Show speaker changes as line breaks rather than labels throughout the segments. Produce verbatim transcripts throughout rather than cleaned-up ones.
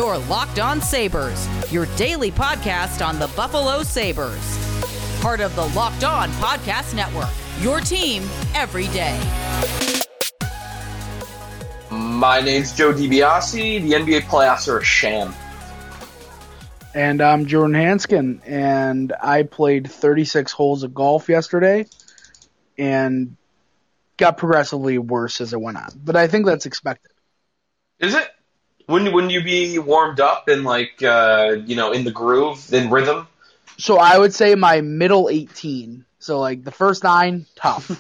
Your Locked On Sabres, your daily podcast on the Buffalo Sabres. Part of the Locked On Podcast Network, your team every day.
My name's Joe DiBiase. The N B A playoffs are a sham.
And I'm Jordan Hanskin, and I played thirty-six holes of golf yesterday and got progressively worse as it went on. But I think that's expected.
Is it? Wouldn't, wouldn't you be warmed up and, like, uh, you know, in the groove, in rhythm?
So I would say my middle eighteen. So, like, the first nine, tough.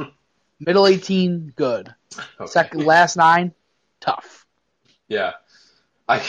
Middle eighteen, good.
Okay.
Second, last nine, tough.
Yeah. I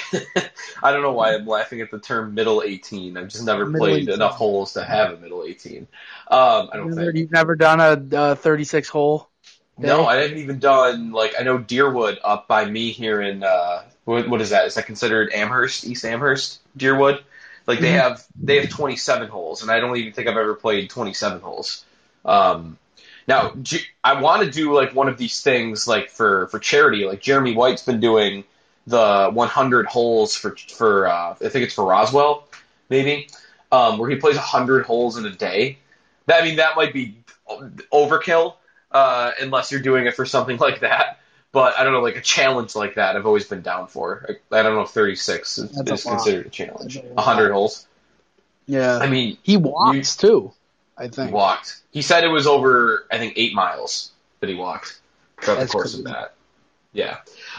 I don't know why I'm laughing at the term middle eighteen. I've just never
Middle
played
eighteen.
enough holes to have a middle eighteen. Um, I don't
You've never,
think.
you've never done a uh, thirty-six hole?
No, I haven't even done, like, I know Deerwood up by me here in, uh, what, what is that? Is that considered Amherst, East Amherst, Deerwood? Like, they
Mhm.
have they have twenty-seven holes, and I don't even think I've ever played twenty-seven holes. Um, now, G- I want to do, like, one of these things, like, for, for charity. Like, Jeremy White's been doing the one hundred holes for, for uh, I think it's for Roswell, maybe, um, where he plays one hundred holes in a day. That, I mean, that might be overkill, uh, unless you're doing it for something like that. But I don't know, like a challenge like that, I've always been down for. I, I don't know if thirty-six is,
That's a
is
lot.
considered a challenge.
That's a lot.
one hundred holes.
Yeah.
I mean,
He walks, too, I
he
think.
walked. He said it was over, I think, eight miles that he walked throughout
That's
the course
crazy.
of that. Yeah.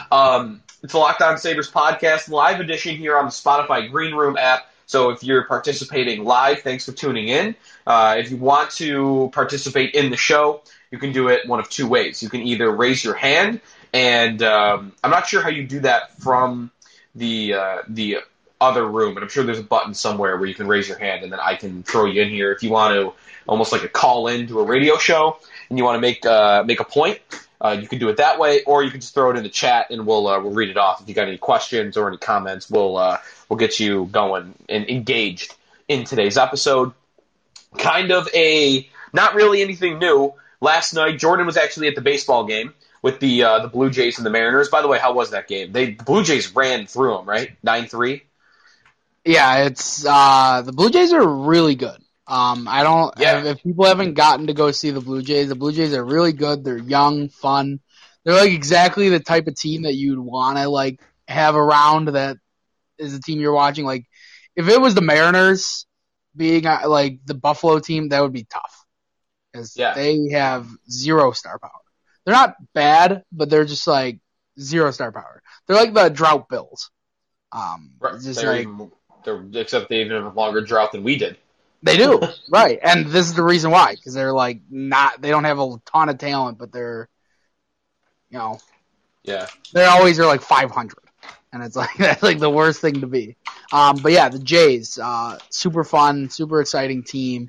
Um, it's a Locked On Sabres podcast, live edition here on the Spotify Green Room app. So if you're participating live, thanks for tuning in. Uh, if you want to participate in the show, you can do it one of two ways. You can either raise your hand, and um, I'm not sure how you do that from the uh, the other room, but I'm sure there's a button somewhere where you can raise your hand, and then I can throw you in here if you want to, almost like a call in to a radio show, and you want to make uh, make a point. Uh, you can do it that way, or you can just throw it in the chat, and we'll uh, we'll read it off. If you got any questions or any comments, we'll uh, we'll get you going and engaged in today's episode. Kind of a not really anything new. Last night, Jordan was actually at the baseball game with the uh, the Blue Jays and the Mariners. By the way, how was that game? They the Blue Jays ran through them, right? nine three
Yeah, it's uh, the Blue Jays are really good. Um, I don't.
Yeah.
If, if people haven't gotten to go see the Blue Jays, the Blue Jays are really good. They're young, fun. They're like exactly the type of team that you'd want to like have around. That is the team you're watching. Like, if it was the Mariners being uh, like the Buffalo team, that would be tough. Because
Yeah.
they have zero star power. They're not bad, but they're just like zero star power. They're like the drought Bills. Um,
Right.
it's just
They're
like.
even, they're, except they even have a longer drought than we did.
They do, right. And this is the reason why, because they're like not, they don't have a ton of talent, but they're, you know,
Yeah.
they always are like five hundred. And it's like, that's like the worst thing to be. Um, but yeah, the Jays, uh, super fun, super exciting team.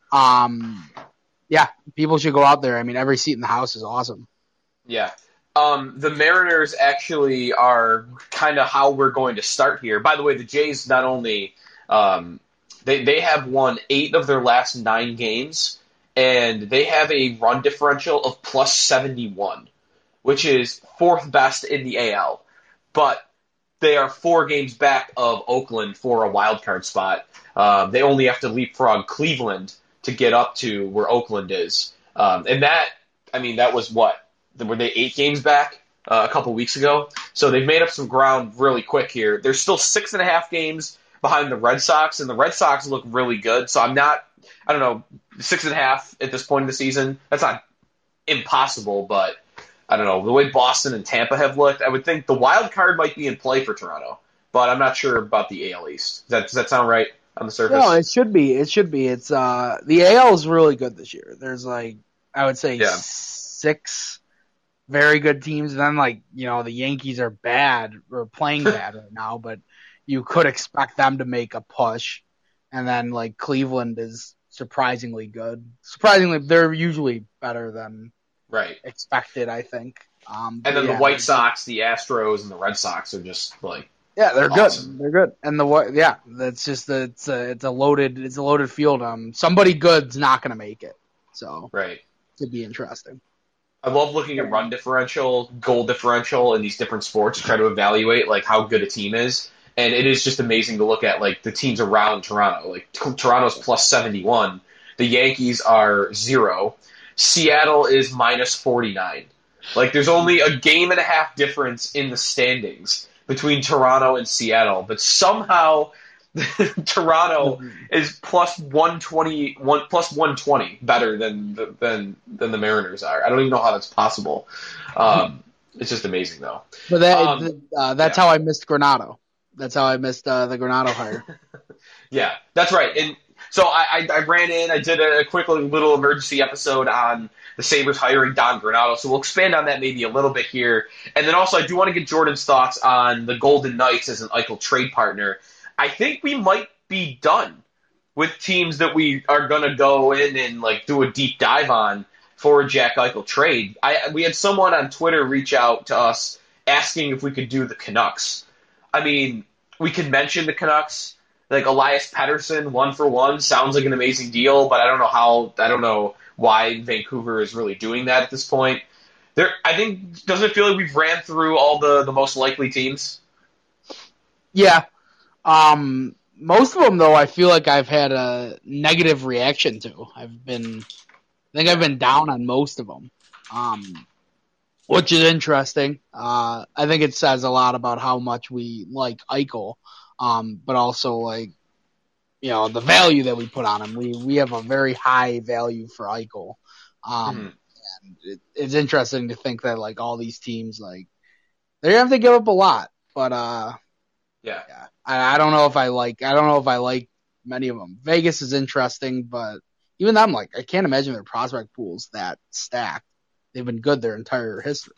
Um, yeah, people should go out there. I mean, every seat in the house is awesome.
Yeah. Um, the Mariners actually are kind of how we're going to start here. By the way, the Jays not only um, they they have won eight of their last nine games, and they have a run differential of plus seventy-one, which is fourth best in the A L. But they are four games back of Oakland for a wild card spot. Um, they only have to leapfrog Cleveland to get up to where Oakland is, um, and that I mean that was what. Were they eight games back uh, a couple weeks ago? So they've made up some ground really quick here. They're still six and a half games behind the Red Sox, and the Red Sox look really good. So I'm not, I don't know, six and a half at this point in the season. That's not impossible, but I don't know. The way Boston and Tampa have looked, I would think the wild card might be in play for Toronto, but I'm not sure about the A L East. Does that, does that sound right on the surface?
No, it should be. It should be. It's uh, the A L is really good this year. There's like, I would say
Yeah.
six very good teams. And then, like, you know, the Yankees are bad or playing bad right now, but you could expect them to make a push. And then, like, Cleveland is surprisingly good. Surprisingly, they're usually better than
Right.
expected, I think. Um,
And then
yeah,
the White Sox, the Astros, and the Red Sox are just like,
yeah, they're
awesome.
good. They're good. And the Whi- yeah, that's just the, it's a it's a loaded it's a loaded field. Um, somebody good's not going to make it, so
right.
it could be interesting.
I love looking at run differential, goal differential in these different sports to try to evaluate like how good a team is. And it is just amazing to look at like the teams around Toronto. Like t- Toronto's plus seventy-one. The Yankees are zero. Seattle is minus forty-nine. Like there's only a game and a half difference in the standings between Toronto and Seattle, but somehow Toronto is plus one twenty, one, plus one twenty better than the, than than the Mariners are. I don't even know how that's possible. Um, it's just amazing though.
But that,
Um,
uh, that's
yeah.
how I missed Granado. That's how I missed uh, the Granado hire.
Yeah, that's right. And so I, I, I ran in, I did a quick little emergency episode on the Sabres hiring Don Granado, so we'll expand on that maybe a little bit here. And then also I do want to get Jordan's thoughts on the Golden Knights as an Eichel trade partner. I think we might be done with teams that we are going to go in and like do a deep dive on for a Jack Eichel trade. I We had someone on Twitter reach out to us asking if we could do the Canucks. I mean, we could mention the Canucks. Like Elias Pettersson, one for one, sounds like an amazing deal, but I don't know how. I don't know why Vancouver is really doing that at this point. There, I think, doesn't it feel like we've ran through all the, the most likely teams?
Yeah. Um, most of them, though, I feel like I've had a negative reaction to. I've been, I think I've been down on most of them, um, which is interesting. Uh, I think it says a lot about how much we like Eichel. Um, but also like, you know, the value that we put on him. We we have a very high value for Eichel. Um, mm-hmm. and it, it's interesting to think that like all these teams, like they're gonna have to give up a lot. But uh,
yeah,
yeah I, I don't know if I like. I don't know if I like many of them. Vegas is interesting, but even I'm like, I can't imagine their prospect pool's that stacked. They've been good their entire history.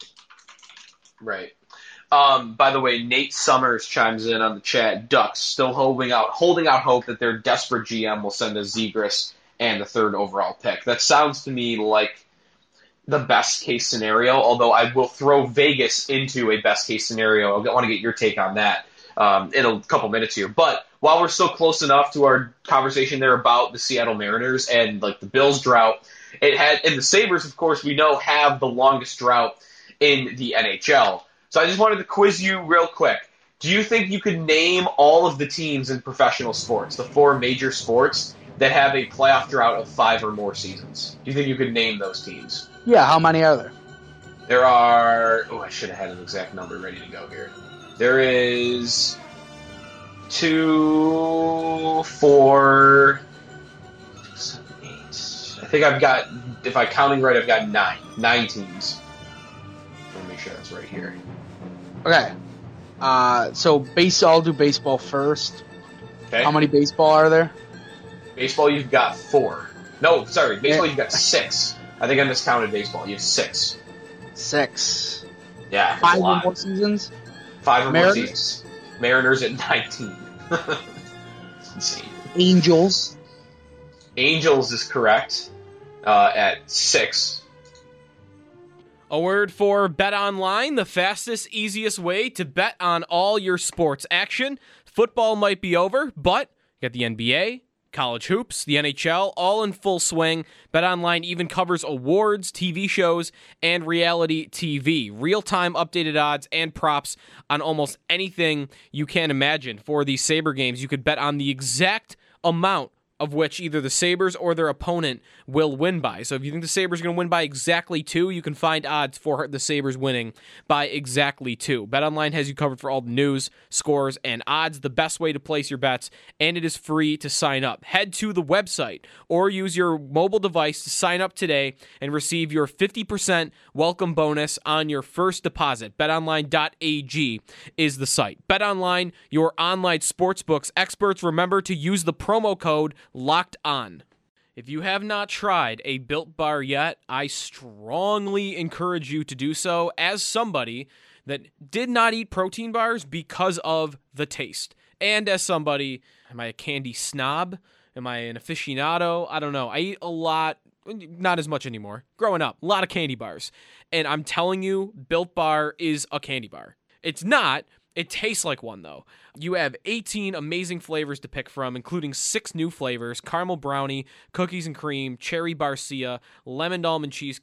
Right. Um, by the way, Nate Summers chimes in on the chat. Ducks still holding out, holding out hope that their desperate G M will send us Zegras and the third overall pick. That sounds to me like the best case scenario. Although I will throw Vegas into a best case scenario. I want to get your take on that um, in a couple minutes here. But while we're still close enough to our conversation there about the Seattle Mariners and like the Bills drought, it had and the Sabres, of course, we know have the longest drought in the N H L. So I just wanted to quiz you real quick. Do you think you could name all of the teams in professional sports, the four major sports, that have a playoff drought of five or more seasons? Do you think you could name those teams?
Yeah, how many are there?
There are... Oh, I should have had an exact number ready to go here. There is two, four, seven, eight. I think I've got, if I'm counting right, I've got nine. Nine teams. Let me make sure that's right here.
Okay. Uh, so base, I'll do baseball first.
Okay.
How many baseball are there?
Baseball, you've got four. No, sorry. Baseball, you've got six. I think I miscounted baseball. You have six.
Six.
Yeah.
Five or more seasons?
Five or
Mariners?
more seasons. Mariners at nineteen. Insane.
Angels.
Angels is correct uh, at six.
A word for BetOnline, the fastest, easiest way to bet on all your sports action. Football might be over, but you got the N B A, college hoops, the N H L, all in full swing. BetOnline even covers awards, T V shows, and reality T V. Real-time updated odds and props on almost anything you can imagine. For these Sabre games, you could bet on the exact amount of which either the Sabres or their opponent will win by. So if you think the Sabres are going to win by exactly two, you can find odds for the Sabres winning by exactly two. BetOnline has you covered for all the news, scores, and odds, the best way to place your bets, and it is free to sign up. Head to the website or use your mobile device to sign up today and receive your fifty percent welcome bonus on your first deposit. bet online dot a g is the site. BetOnline, your online sportsbooks experts. Remember to use the promo code Locked On. If you have not tried a Built Bar yet, I strongly encourage you to do so as somebody that did not eat protein bars because of the taste. And as somebody, am I a candy snob? Am I an aficionado? I don't know. I eat a lot, not as much anymore. Growing up, a lot of candy bars. And I'm telling you, Built Bar is a candy bar. It's not. It tastes like one, though. You have eighteen amazing flavors to pick from, including six new flavors: caramel brownie, cookies and cream, cherry barcia, lemon almond cheesecake,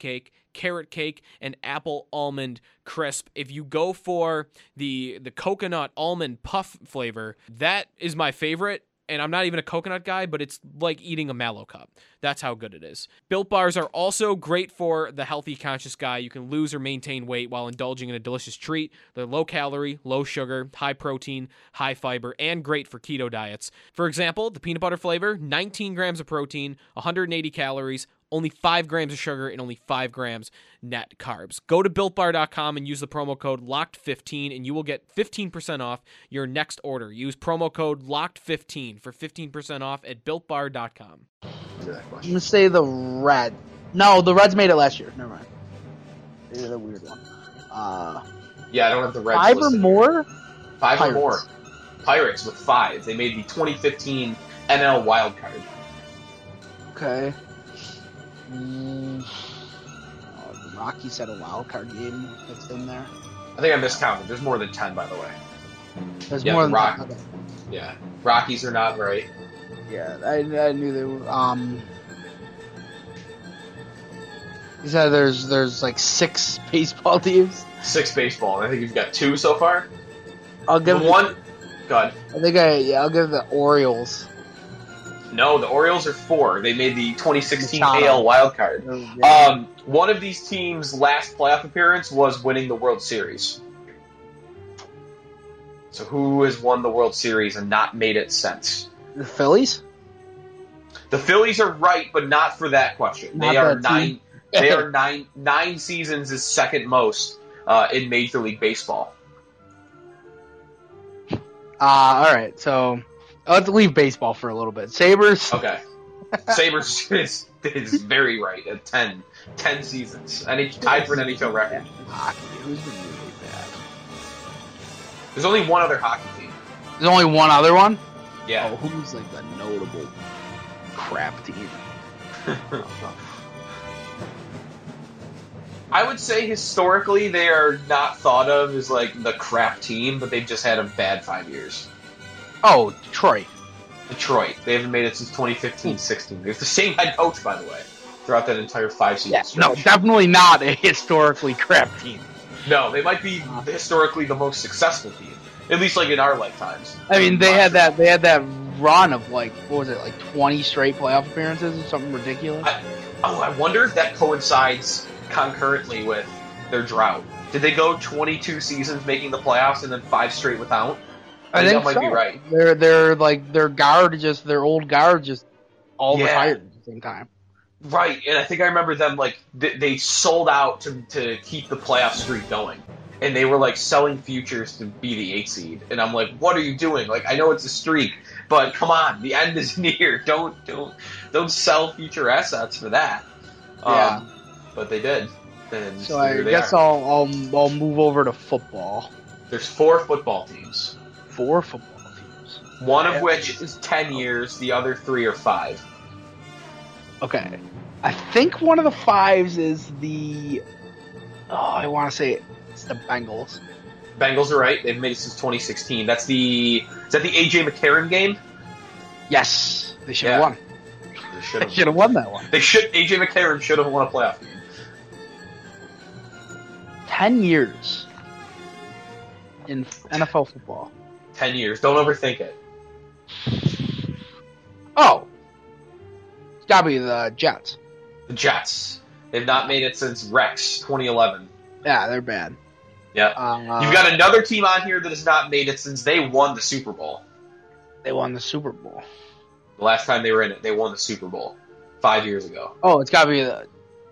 carrot cake, and apple almond crisp. If you go for the the coconut almond puff flavor, that is my favorite. And I'm not even a coconut guy, but it's like eating a Mallow Cup. That's how good it is. Built Bars are also great for the healthy conscious guy. You can lose or maintain weight while indulging in a delicious treat. They're low calorie, low sugar, high protein, high fiber, and great for keto diets. For example, the peanut butter flavor, nineteen grams of protein, one hundred eighty calories, only five grams of sugar, and only five grams net carbs. Go to built bar dot com and use the promo code locked fifteen, and you will get fifteen percent off your next order. Use promo code locked fifteen for fifteen percent off at built bar dot com.
I'm going to say the Red. No, the Reds made it last year. Never mind. They're the weird one. Uh,
Yeah, I don't have the Reds
five or
listed
more?
here. Five
Pirates.
or more. Pirates with five. They made the twenty fifteen N L wild card.
Okay. Mm, oh, the Rockies had a wild card game that's in there.
I think I miscounted. There's more than ten, by the way.
There's
Yeah,
more
the
than
Rock-
that. Okay.
Yeah. Rockies are not right.
Yeah, I, I knew they were. Um, you said there's there's like six baseball teams.
Six baseball. I think you've got two so far.
I'll give
The
the-
one. God.
I think I yeah I'll give the Orioles.
No, the Orioles are four. They made the twenty sixteen
Machado.
A L wild card.
Yeah.
Um, one of these teams' last playoff appearance was winning the World Series. So who has won the World Series and not made it since?
The Phillies.
The Phillies are right, but not for that question.
Not
They are
that
nine.
team.
They are nine. Nine seasons is second most uh, in Major League Baseball.
Uh, all right, so I'll have to leave baseball for a little bit. Sabres.
Okay. Sabres is, is very right at ten. Ten seasons. And it's tied for an N H L record.
Hockey. Who's been really bad?
There's only one other hockey team.
There's only one other one.
Yeah.
Oh, who's like the notable crap team?
I would say historically they are not thought of as like the crap team, but they've just had a bad five years.
Oh, Detroit.
Detroit. They haven't made it since twenty fifteen sixteen. They have the same head coach, by the way, throughout that entire five season
Yeah,
stretch.
no, definitely not a historically crap team.
No, they might be historically the most successful team, at least like in our lifetimes.
I mean, they
Not
had
sure.
that. They had that run of like what was it, like twenty straight playoff appearances or something ridiculous.
I- Oh, I wonder if that coincides concurrently with their drought. Did they go twenty-two seasons making the playoffs and then five straight without? I, think that might
so.
be right.
They're they're like their guard just their old guard just all
Yeah.
retired at the same time.
Right, and I think I remember them like th- they sold out to to keep the playoff streak going, and they were like selling futures to be the eight seed. And I'm like, what are you doing? Like, I know it's a streak, but come on, the end is near. Don't don't don't sell future assets for that.
Yeah.
Um, but they did. And
So I
here they
guess
are.
I'll, I'll I'll move over to football.
There's four football teams,
Four football teams.
one of
Yeah.
which is ten years, the other three are five.
Okay. I think one of the fives is the. Oh, I want to say it's the Bengals.
Bengals are right. They've made it since twenty sixteen. That's the is that the A J McCarron game?
Yes, they should have
Yeah.
won.
They should
They
have.
should have won that one.
They should. A J McCarron should have won a playoff game.
Ten years in N F L football.
Ten years. Don't overthink it.
Oh, it's gotta be the Jets.
The Jets. They've not made it since Rex twenty eleven.
Yeah, they're bad.
Yeah.
Uh,
You've got another team on here that has not made it since they won the Super Bowl.
They won the Super Bowl.
The last time they were in it, they won the Super Bowl five years ago.
Oh, it's gotta be the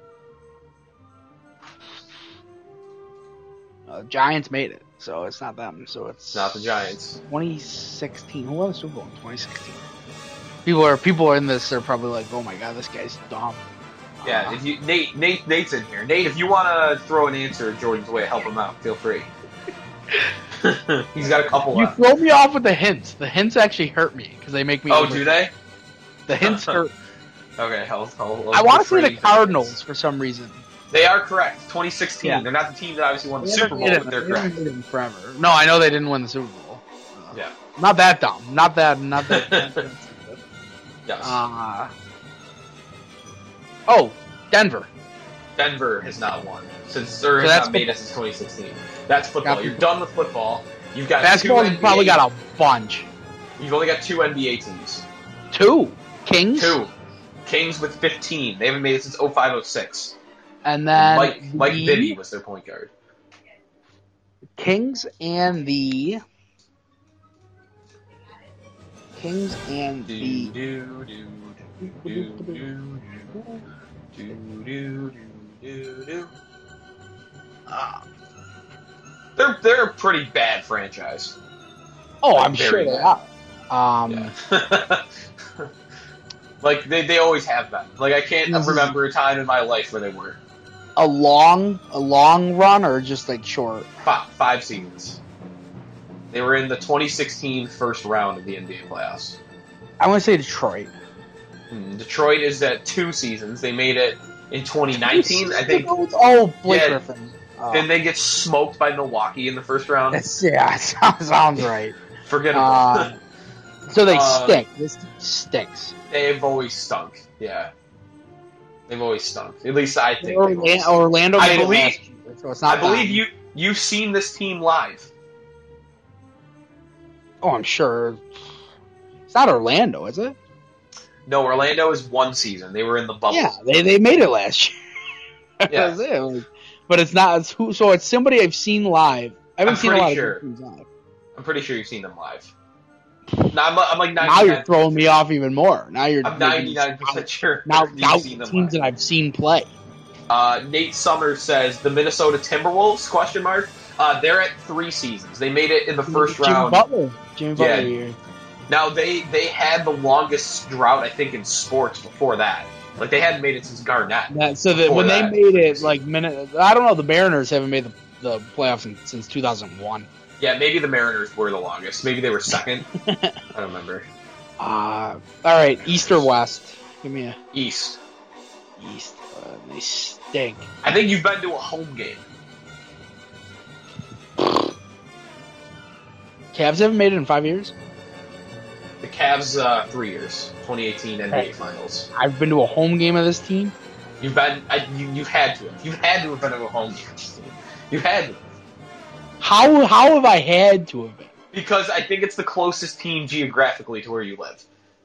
uh, Giants made it, so it's not them. So it's
It's not the Giants.
twenty sixteen. Who won the Super Bowl in twenty sixteen? People are people are in this. They're probably like, "Oh my god, this guy's dumb."
Yeah.
Uh,
If you Nate Nate Nate's in here. Nate, if you want to throw an answer Jordan's way, help him out. Feel free. He's got a couple
you
left.
throw me off with the hints. The hints actually hurt me because they make me.
Oh,
over-
do they?
The hints hurt.
Okay, I'll, I'll, I'll
I want to say
refrain
the
from this.
Cardinals for some reason.
They are correct. twenty sixteen.
Yeah.
They're not the team that obviously won the
They
Super
haven't
Bowl,
made it-
but they're
they haven't
correct.
made it in forever. No, I know they didn't win the Super Bowl. Uh,
Yeah.
Not that dumb. Not that. Not that.
Yes.
uh, oh, Denver.
Denver has not won since or
So
has
that's
not made it since twenty sixteen. That's football.
Got
You're
football.
done with football. You've got
Basketball,
two
you
N B A,
probably got a bunch.
You've only got two N B A teams.
Two. Kings?
Two. Kings with fifteen. They haven't made it since oh five oh six.
And then
Mike Mike
the
Bibby was their point guard.
Kings and the Kings and
Do,
the
do, do, do, do, do, do, do, do, do. Ah. They're they're a pretty bad franchise.
Oh,
Like,
I'm sure
very
they
bad.
are. Um
Yeah. Like they, they always have been. Like I can't
This is-
remember a time in my life where they were.
a long a long run or just like short?
Five, five seasons. They were in the twenty sixteen first round of the N B A playoffs.
I want to say Detroit.
Hmm, Detroit is at two seasons. They made it in twenty nineteen, I think.
Oh, Blake
Yeah.
Griffin. Oh.
Then they get smoked by Milwaukee in the first round.
It's, yeah, it sounds, sounds right.
Forgettable.
Uh, so they
Uh,
stink. This team stinks.
They've always stunk. Yeah. They've always stunk. At least I think. they've
Orlando,
always stunk.
Orlando
I
made it
believe-
last year, so it's not
I believe
bad.
you you've seen this team live.
Oh, I'm sure. It's not Orlando, is it?
No, Orlando is one season. They were in the bubble.
Yeah, they, they made it last year.
Yeah.
That's it. Like, but it's not. It's who, so it's somebody I've seen live. I haven't
I'm
seen a
pretty
lot
sure.
of teams live.
I'm pretty sure you've seen them live. No, I'm, I'm like
Now you're
ninety-nine.
throwing me off even more. Now you're
I'm
making me
ninety-nine percent sure
now
you've
doubt
seen them
teams
live.
that I've seen play.
Uh, Nate Summers says the Minnesota Timberwolves? Question mark. Uh, they're at three seasons. They made it in the first
Jimmy
round.
Butler. Jimmy Butler
Yeah.
here.
Now they they had the longest drought I think in sports before that. Like they hadn't made it since Garnett.
That, so that
Before
when
that.
they made it, like minute, I don't know. The Mariners haven't made the, the playoffs in, since two thousand one.
Yeah, maybe the Mariners were the longest. Maybe they were second. I don't remember.
Uh, all right, East or West? Give me a
East.
East. Uh, they stink.
I think you've been to a home game.
Cavs haven't made it in five years.
The Cavs, uh, three years, twenty eighteen N B A
Hey.
Finals.
I've been to a home game of this team.
You've been, I, you, you've had to. Have. You've had to have been to a home game. of this team. You've had to.
How how have I had to have been?
Because I think it's the closest team geographically to where you live.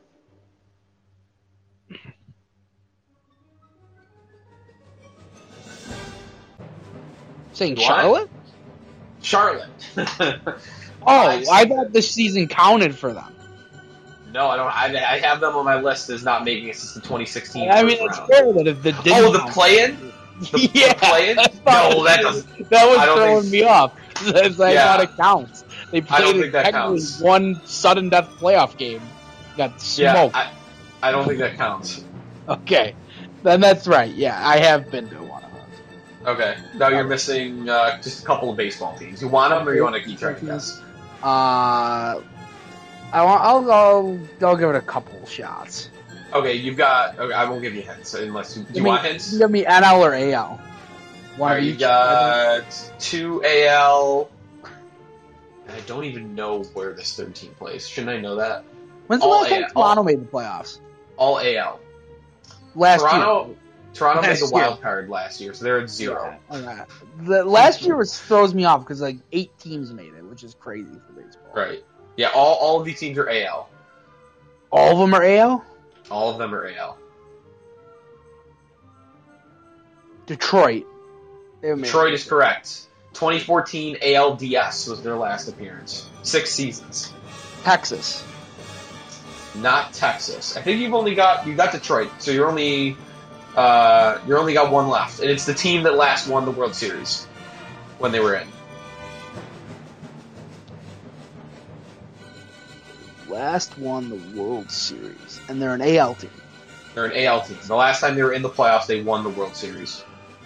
Saying
What?
Charlotte?
Charlotte.
Oh,
I've
I
seen
thought
them.
this season counted for them.
No, I don't. I, I have them on my list as not making it since the twenty sixteen
I mean,
first
it's
round.
fair that if the didn't
Oh, the
count-
play-in? The,
yeah,
the play-in?
I thought
No,
it
that
was-
doesn't.
That was
I don't
throwing
think-
me off. It's like,
Yeah.
I thought it counts. They
I don't
played
think
it
that
technically
counts.
one sudden death playoff game. Got
Yeah,
smoked.
I, I don't think that counts.
Okay, then that's right. Yeah, I have been to one of those.
Okay, now you're missing uh, just a couple of baseball teams. You want them, or you want to keep track of this?
Uh, I want. I'll go. I'll give it a couple shots.
Okay, you've got. Okay, I won't give you hints unless you. Do you
Give me-
want hints?
Give me N L or A L. One
All
of
right, you
each.
got two A L. I don't even know where this third team plays. Shouldn't I know that?
When's the
all
last time
A L.
Toronto made the playoffs?
All A L.
Last
Toronto.
year.
Toronto made
Last
the
year.
wild card last year, so they're at zero.
Okay. The last year was throws me off because like eight teams made it, which is crazy for baseball.
Right. Yeah. All all of these teams are A L.
All of them are A L.
All of them are A L.
Detroit. They made
Detroit
it.
is correct. twenty fourteen A L D S was their last appearance. Six seasons.
Texas.
Not Texas. I think you've only got you got Detroit, so you're only uh, you're only got one left, and it's the team that last won the World Series when they were in.
Last won the World Series, and they're an A L team.
They're an A L team. The last time they were in the playoffs, they won the World Series.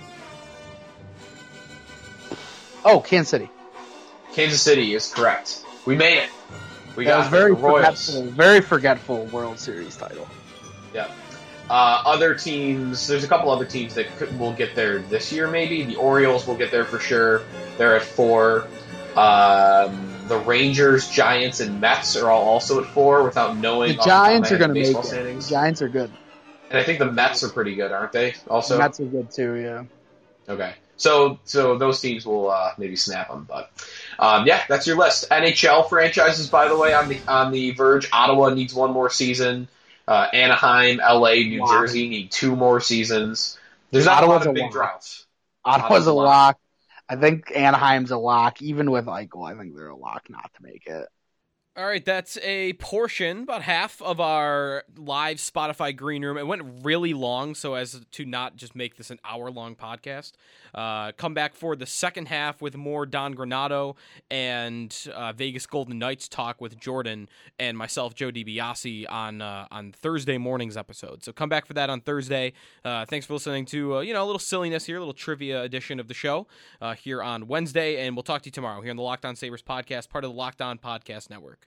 Oh, Kansas City.
Kansas City is correct. We made it. We
That
got
was very
the Royals.
forgetful. Very forgetful World Series title.
Yeah. Uh, other teams, there's a couple other teams that could, will get there this year, maybe. The Orioles will get there for sure. They're at four. Um, the Rangers, Giants, and Mets are all also at four without knowing.
The
off
Giants
top
are
of my head
going to
baseball
make it.
standings.
The Giants are good.
And I think the Mets are pretty good, aren't they? Also,
The Mets are good too. Yeah.
Okay. So so those teams will uh, maybe snap them, but um, yeah, that's your list. N H L franchises, by the way, on the on the verge. Ottawa needs one more season. Uh, Anaheim, L A, New
Wow.
Jersey need two more seasons. There's not
Ottawa's
a lot
a
of big
lock.
droughts.
Ottawa's a lock. I think Anaheim's a lock. Even with Eichel, I think they're a lock not to make it.
All right, that's a portion, about half of our live Spotify Green Room. It went really long, so as to not just make this an hour-long podcast. Uh, come back for the second half with more Don Granato and uh, Vegas Golden Knights talk with Jordan and myself, Joe DiBiase, on uh, on Thursday morning's episode. So come back for that on Thursday. Uh, thanks for listening to uh, you know a little silliness here, a little trivia edition of the show uh, here on Wednesday, and we'll talk to you tomorrow here on the Locked On Sabres podcast, part of the Locked On Podcast Network.